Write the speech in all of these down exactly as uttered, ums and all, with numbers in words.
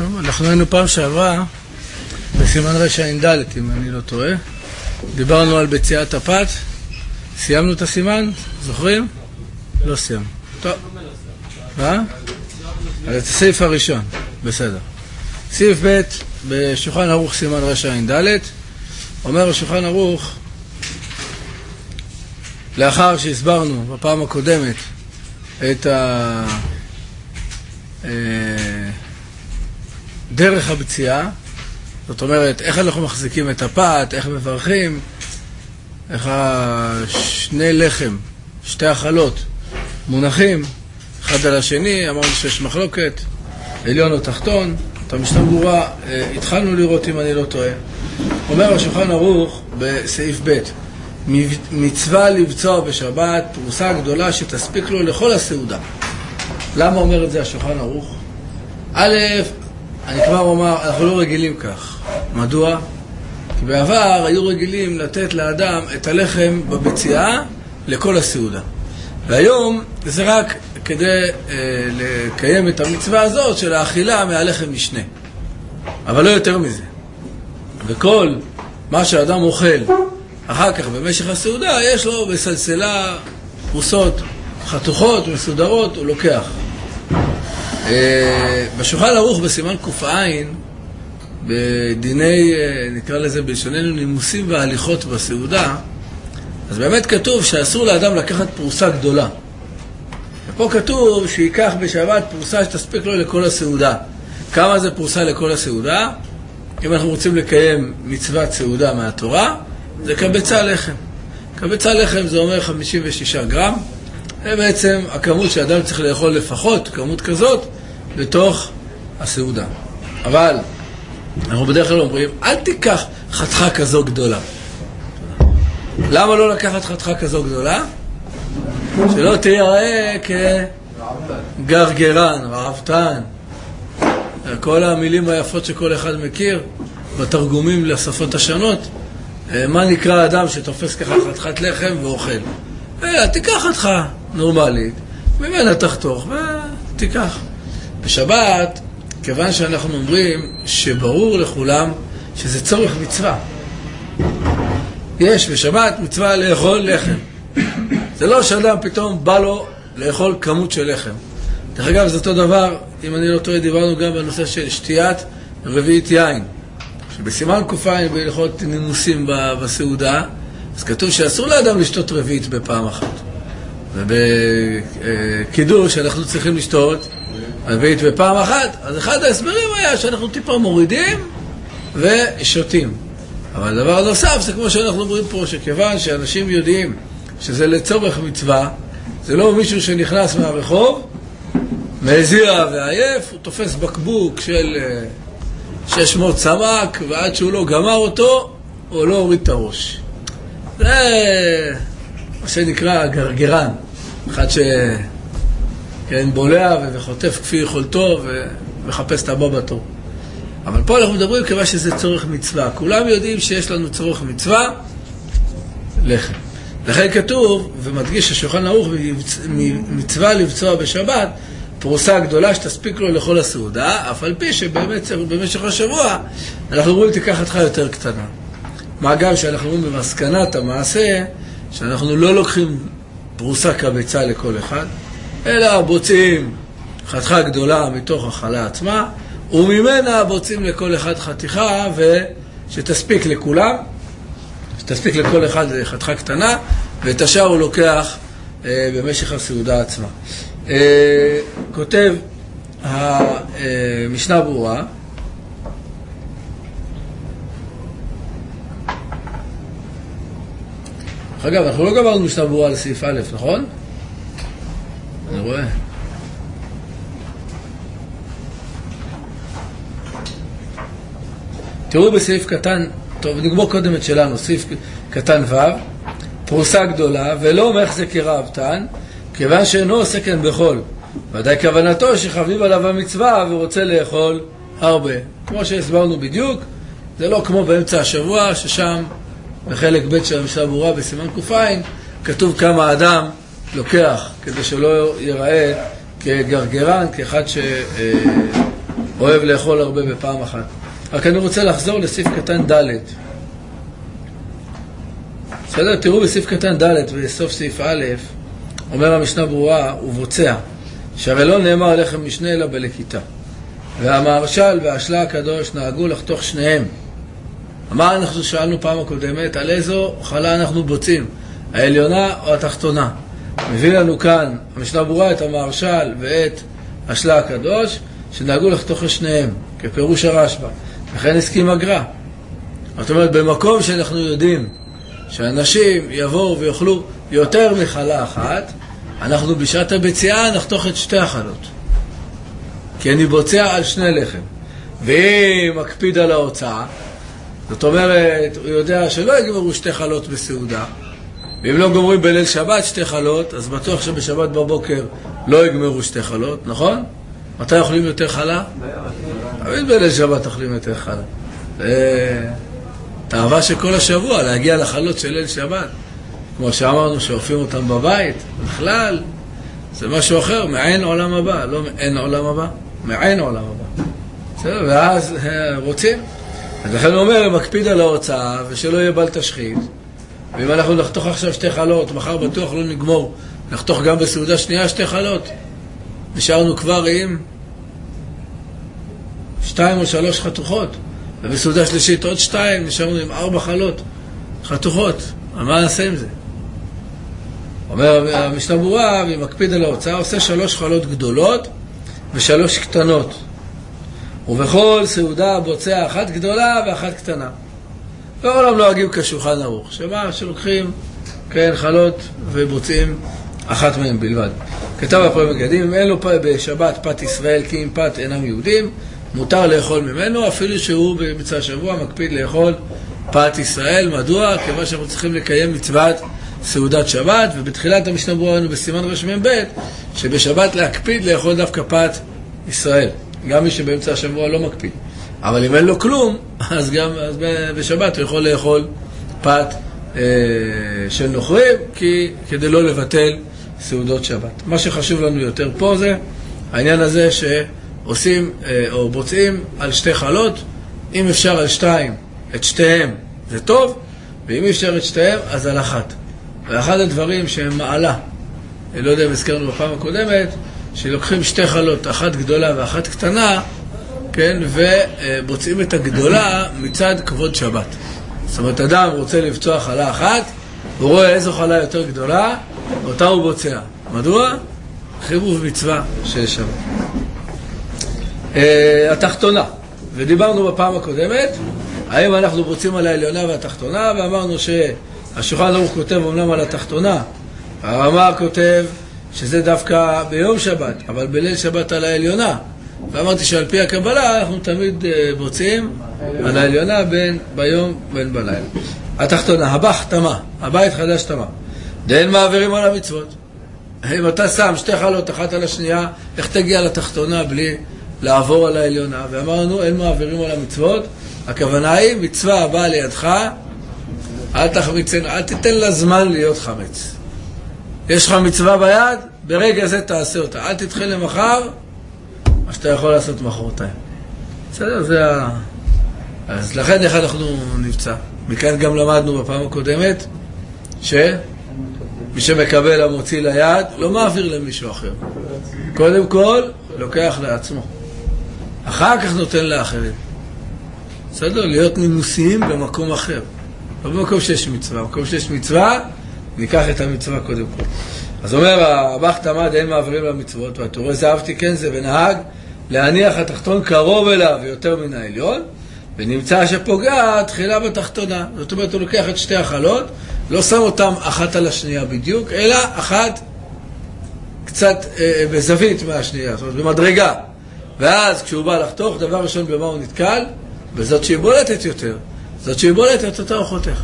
טוב, אנחנו היינו פעם שעברה בסימן רשע אינדלת, אם אני לא טועה. דיברנו על בציעת הפת. סיימנו את הסימן? זוכרים? לא סיימנו. טוב. מה? אז את הסעיף הראשון. בסדר. סעיף ב' בשולחן ערוך סימן רשע אינדלת. אומר השולחן ערוך, לאחר שהסברנו בפעם הקודמת את ה... דרך הבציעה, זאת אומרת, איך אנחנו מחזיקים את הפת, איך מברכים, איך שני לחם, שתי החלות מונחים אחד על השני. אמרנו שיש מחלוקת, עליון או תחתון. את המשנה ברורה התחלנו לראות, אם אני לא טועה. אומר השולחן ערוך בסעיף ב', מצווה לבצוע בשבת פרוסה גדולה שתספיק לו לכל הסעודה. למה אומר את זה השולחן ערוך? א', אני כבר אומר, אנחנו לא רגילים כך. מדוע? כי בעבר היו רגילים לתת לאדם את הלחם בבציעה לכל הסעודה. והיום זה רק כדי אה, לקיים את המצווה הזאת של האכילה מהלחם משנה. אבל לא יותר מזה. וכל מה שאדם אוכל אחר כך במשך הסעודה, יש לו בסלסלה פרוסות חתוכות ומסודרות, הוא לוקח. בשולחן ערוך בסימן קופעין, בדיני, נקרא לזה בלשוננו, נימוסים והליכות בסעודה, אז באמת כתוב שאסור לאדם לקחת פרוסה גדולה. ופה כתוב שיקח בשבת פרוסה שתספיק לו לכל הסעודה. כמה זה פרוסה לכל הסעודה? אם אנחנו רוצים לקיים מצוות סעודה מהתורה, זה קבצה לחם. קבצה לחם זה אומר חמישים ושישה גרם. זה בעצם הכמות שאדם צריך לאכול לפחות, כמות כזאת, בתוך הסעודה. אבל אנחנו בדרך כלל אומרים, אל תיקח חתיכה כזו גדולה. למה לא לקחת חתיכה כזו גדולה? שלא תיראה כגרגרן, רעבתן. כל המילים היפות שכל אחד מכיר בתרגומים לשפות השונות. מה נקרא אדם שתופס ככה חתיכת לחם ואוכל? אלא תיקח חתיכה נורמלית, ממנה תחתוך ותיקח. בשבת, כיוון שאנחנו אומרים שברור לכולם שזה צורך מצווה. יש בשבת מצווה לאכול לחם. זה לא שאדם פתאום בא לו לאכול כמות של לחם. דרך אגב, זה אותו דבר, אם אני לא טועה, דיברנו גם בנושא של שתיית רביעית יין. שבסימן קופיים בהלכות נימוסים בסעודה, אז כתוב שאסור לאדם לשתות רביעית בפעם אחת. ובקידוש שאנחנו צריכים לשתות רביעית בפעם אחת, אז אחד ההסברים היה שאנחנו טיפה מורידים ושותים. אבל דבר נוסף, זה כמו שאנחנו אומרים פה, שכיוון שאנשים יודעים שזה לצורך מצווה, זה לא מישהו שנכנס מהרחוב, מזיע ועייף, הוא תופס בקבוק של שש מאות סמק, ועד שהוא לא גמר אותו, הוא לא הוריד את הראש. זה מה שנקרא גרגרן, אחד שבולע וחוטף כפי יכולתו ומחפש את הבא בתור. אבל פה אנחנו מדברים כיוון שזה צורך מצווה. כולם יודעים שיש לנו צורך מצווה, לחם. לכן כתוב, ומדגיש השולחן ערוך, מצווה לבצוע בשבת, פרוסה גדולה שתספיק לו לכל הסעודה, אף על פי שבאמת במשך השבוע אנחנו רואים תיקח חתיכה יותר קטנה. מה גם שאנחנו רואים במסקנת המעשה, שאנחנו לא לוקחים פרוסה קבצה לכל אחד, אלא בוצעים חתיכה גדולה מתוך החלה עצמה, וממנה בוצעים לכל אחד חתיכה, ושתספיק לכולם, שתספיק לכל אחד חתיכה קטנה, ואת השאר הוא לוקח אה, במשך הסעודה עצמה. אה, כותב המשנה ברורה, אגב, אנחנו לא גמרנו משנה ברורה לסעיף א', נכון? אני רואה. תראו בסעיף קטן, טוב, נגמור קודם את שלנו, סעיף קטן ו', פרוסה גדולה, ולא מחזק רעבתן, כיוון שאינו עושה כן בכל. ודאי כוונתו שחביב עליו המצווה ורוצה לאכול הרבה. כמו שהסברנו בדיוק, זה לא כמו באמצע השבוע, ששם בחלק ב' של המשנה ברורה בסימן קופיים, כתוב כמה אדם לוקח, כדי שלא ייראה כגרגרן, כאחד אוהב לאכול הרבה בפעם אחת. רק אני רוצה לחזור לסעיף קטן ד'. בסדר? תראו בסעיף קטן ד' בסוף סעיף א', אומר המשנה ברורה, הוא בוצע, שהרי לא נאמר לחם משנה אלא בלקיטה. והמהרש"ל והשלה הקדוש נהגו לחתוך שניהם. אמר, אנחנו שאלנו פעם הקודמת, על איזו חלה אנחנו בוצעים, העליונה או התחתונה. מביא לנו כאן המשנה ברורה את המהרש"ל ואת השלה הקדוש, שנהגו לחתוך שניהם, כפירוש הרשב"א. לכן הסכים הגר"א. זאת אומרת, במקום שאנחנו יודעים שאנשים יבואו ויאכלו יותר מחלה אחת, אנחנו בשעת הביציאה נחתוך את שתי החלות. כי אני בוצע על שני לחם. ואם מקפיד על ההוצאה, זאת אומרת, הוא יודע שלא יגמרו שתי חלות בסעודה, ואם לא גומרים בליל שבת שתי חלות, אז בטוח שבשבת בבוקר לא יגמרו שתי חלות, נכון? מתי אוכלים יותר חלה? תמיד בליל שבת אוכלים יותר חלה. זה תאווה של כל השבוע, להגיע לחלות של ליל שבת. כמו שאמרנו שאופים אותם בבית, בכלל, זה משהו אחר, מעין עולם הבא, לא מעין עולם הבא, מעין עולם הבא. בסדר, ואז רוצים. אז לכן הוא אומר, מקפיד על ההוצאה, ושלא יהיה בל תשחית. ואם אנחנו נחתוך עכשיו שתי חלות, מחר בטוח לא נגמור, נחתוך גם בסעודה שנייה שתי חלות. נשארנו כבר עם שתיים או שלוש חתוכות, ובסעודה שלישית עוד שתיים, נשארנו עם ארבע חלות חתוכות. על מה נעשה עם זה? אומר המשנה ברורה, ומקפיד על ההוצאה, עושה שלוש חלות גדולות ושלוש קטנות. ובכל סעודה בוצע אחת גדולה ואחת קטנה. בעולם נוהגים כשולחן ערוך, שמה שלוקחים כן חלות ובוצעים אחת מהם בלבד. כתב הפרי מגדים, אם אין לו בשבת פת ישראל, כי אם פת אינם יהודים, מותר לאכול ממנו, אפילו שהוא במצווה השבוע מקפיד לאכול פת ישראל. מדוע? כיוון שאנחנו צריכים לקיים מצוות סעודת שבת, ובתחילת המשנה ברורה ראינו בסימן רשמם ב' שבשבת להקפיד לאכול דווקא פת ישראל. גם מי שבאמצע השבוע לא מקפיד. אבל אם אין לו כלום, אז גם אז בשבת הוא יכול לאכול פת אה, של נוכרים, כי, כדי לא לבטל סעודות שבת. מה שחשוב לנו יותר פה זה העניין הזה שעושים אה, או בוצעים על שתי חלות. אם אפשר על שתיים, את שתיהם זה טוב, ואם אפשר את שתיהם, אז על אחת. ואחד הדברים שהם מעלה, אני לא יודע אם הזכרנו בפעם הקודמת, שלוקחים שתי חלות, אחת גדולה ואחת קטנה, כן, ובוצעים את הגדולה מצד כבוד שבת. זאת אומרת, אדם רוצה לבצוע חלה אחת, הוא רואה איזו חלה יותר גדולה, אותה הוא בוצע. מדוע? חירוב מצווה של שבת. Uh, התחתונה, ודיברנו בפעם הקודמת, האם אנחנו בוצעים על העליונה והתחתונה, ואמרנו שהשולחן ערוך כותב אומנם על התחתונה, הרמ"א כותב שזה דווקא ביום שבת, אבל בליל שבת על העליונה. ואמרתי שעל פי הקבלה אנחנו תמיד בוצעים על העליונה בין ביום ובין בלילה. התחתונה, הבח תמה, הבית חדש תמה. דאין מעבירים על המצוות. אם אתה שם שתי חלות אחת על השנייה, איך תגיע לתחתונה בלי לעבור על העליונה? ואמרנו, אין מעבירים על המצוות. הכוונה היא, מצווה הבאה לידך, אל תחמיצן, אל תיתן לה זמן להיות חמץ. יש לך מצווה ביד, ברגע זה תעשה אותה. אל תתחיל למחר, מה שאתה יכול לעשות מחרתיים. בסדר, זה ה... אז לכן איך אנחנו נבצע. מכאן גם למדנו בפעם הקודמת, שמי שמקבל המוציא ליד, לא מעביר למישהו אחר. קודם כל, לוקח לעצמו. אחר כך נותן לאחרים. בסדר, להיות נימוסיים במקום אחר. לא במקום שיש מצווה. במקום שיש מצווה, ניקח את המצווה קודם כל. אז אומר, הבח תמד אין מעבירים למצוות, והתורה זהבתי כן זה, ונהג להניח התחתון קרוב אליו ויותר מן העליון, ונמצא שפוגע תחילה בתחתונה. זאת אומרת, הוא לוקח את שתי החלות, לא שם אותם אחת על השנייה בדיוק, אלא אחת קצת אה, בזווית מהשנייה, זאת אומרת, במדרגה. ואז כשהוא בא לחתוך, דבר ראשון במה הוא נתקל, בזאת שהיא בולטת יותר. זאת שהיא בולטת אותה הוא חותך.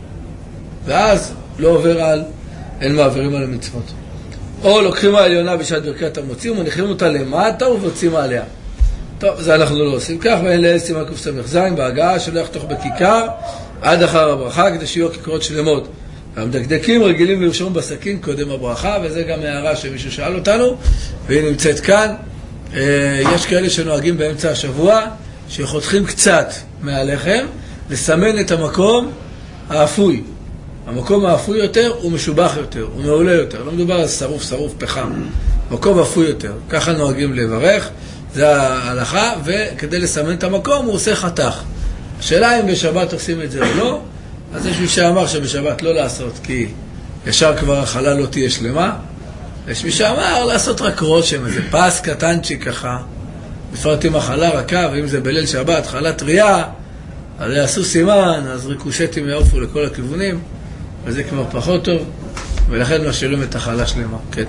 ואז לא עובר על, אין מעבירים על המצוות. או לוקחים העליונה בשעת ברכת המוציא, ומניחים אותה למטה ובוצעים עליה. טוב, זה אנחנו לא עושים כך, ואין לאל סימן קס"ז בהגעה שלא יחתוך בכיכר עד אחר הברכה, כדי שיהיו כיכרות שלמות. המדקדקים רגילים לרשום בסכין קודם הברכה, וזה גם הערה שמישהו שאל אותנו, והיא נמצאת כאן, יש כאלה שנוהגים באמצע השבוע, שחותכים קצת מהלחם, לסמן את המקום האפוי. המקום האפוי יותר הוא משובח יותר, הוא מעולה יותר. לא מדובר על שרוף, שרוף, פחם. מקום אפוי יותר. ככה נוהגים לברך, זה ההלכה, וכדי לסמן את המקום הוא עושה חתך. השאלה אם בשבת עושים את זה או לא, אז יש מי שאמר שבשבת לא לעשות, כי ישר כבר החלה לא תהיה שלמה. יש מי שאמר לעשות רק רושם, איזה פס קטנצ'י ככה, בפרט עם החלה רכה, ואם זה בליל שבת, חלה טריה, אז יעשו סימן, אז ריקושטים יעופו לכל הכיוונים, וזה כבר פחות טוב, ולכן משאירים את החלה שלמה. כן.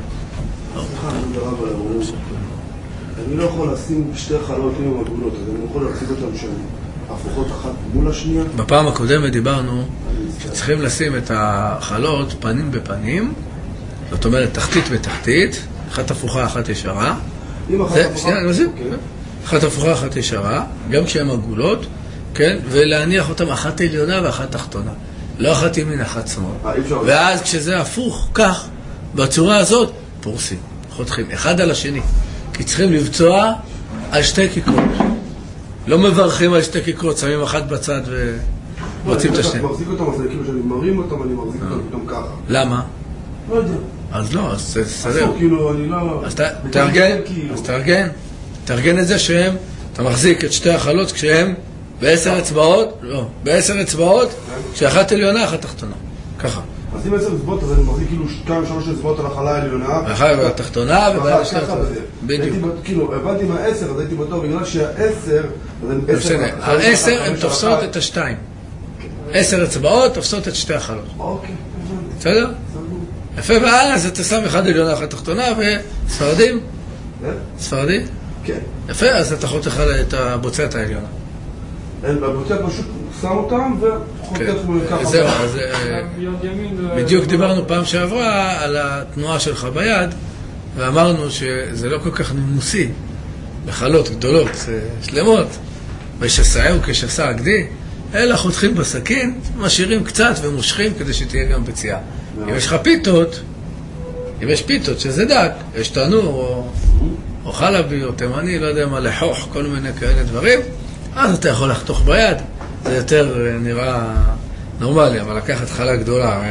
אני לא יכול לשים שתי חלות עם המגולות, אז אני יכול להציג אותם שהן הפוכות אחת מול השנייה. בפעם הקודמת דיברנו שצריכים לשים את החלות פנים בפנים, זאת אומרת תחתית בתחתית, אחת הפוכה, אחת ישרה. אם אחת הפוכה? שנייה, אני מזיק. אחת הפוכה, אחת ישרה, גם כשהן עגולות, כן? ולהניח אותם אחת עליונה ואחת תחתונה. לא אחת ימין, אחת שמאל. ואז כשזה הפוך, כך, בצורה הזאת, פורסים, חותכים, אחד על השני. כי צריכים לבצוע על שתי כיכרות. לא מברכים על שתי כיכרות, שמים אחת בצד ומוצאים את השני. אני מחזיק אותם, אז כאילו שאני מרים אותם, אני מחזיק אותם פתאום ככה. למה? לא יודע. אז לא, אז תסדר. כאילו, אני לא... אז תארגן, אז תארגן. תארגן את זה שהם, אתה מחזיק את שתי החלות כשהם בעשר אצבעות, לא, בעשר אצבעות, כשאחת עליונה, אחת תחתונה. ככה. אז אם עשר אצבעות, אז אני מחזיק כאילו שתיים, שלוש אצבעות על החלה העליונה. אחת התחתונה ובעד השני אצבעות. בדיוק. כאילו, הבנתי מהעשר, אז הייתי בטוח, בגלל שהעשר, העשר הן תופסות את השתיים. עשר אצבעות תופסות את שתי החלות. אוקיי. בסדר? יפה, ואז אתה שם אחד עליונה, אחת תחתונה, וספרדים? ספרדי? כן. יפה, אז אתה חותך את הבוצעת העליונה. הבוצעת פשוט שם אותם וחותך ככה. זהו, אז בדיוק דיברנו פעם שעברה על התנועה שלך ביד, ואמרנו שזה לא כל כך נימוסי, בחלות גדולות, שלמות, ושסעהו כשסע הגדי, אלא חותכים בסכין, משאירים קצת ומושכים כדי שתהיה גם פציעה. אם יש לך פיתות, אם יש פיתות שזה דק, יש תנור או, או חלבי או תימני, לא יודע מה, לחוך, כל מיני כאלה דברים, אז אתה יכול לחתוך ביד, זה יותר נראה נורמלי, אבל לקחת חלה גדולה,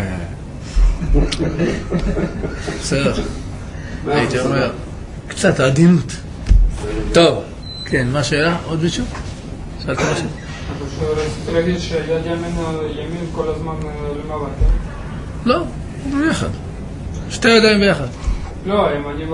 בסדר, הייתי אומר, קצת עדינות. טוב, כן, מה השאלה? עוד מישהו? שאלת משהו? רציתי להגיד שיד ימין כל הזמן למעלה. לא, ביחד. שתי ידיים ביחד. לא, אם אני...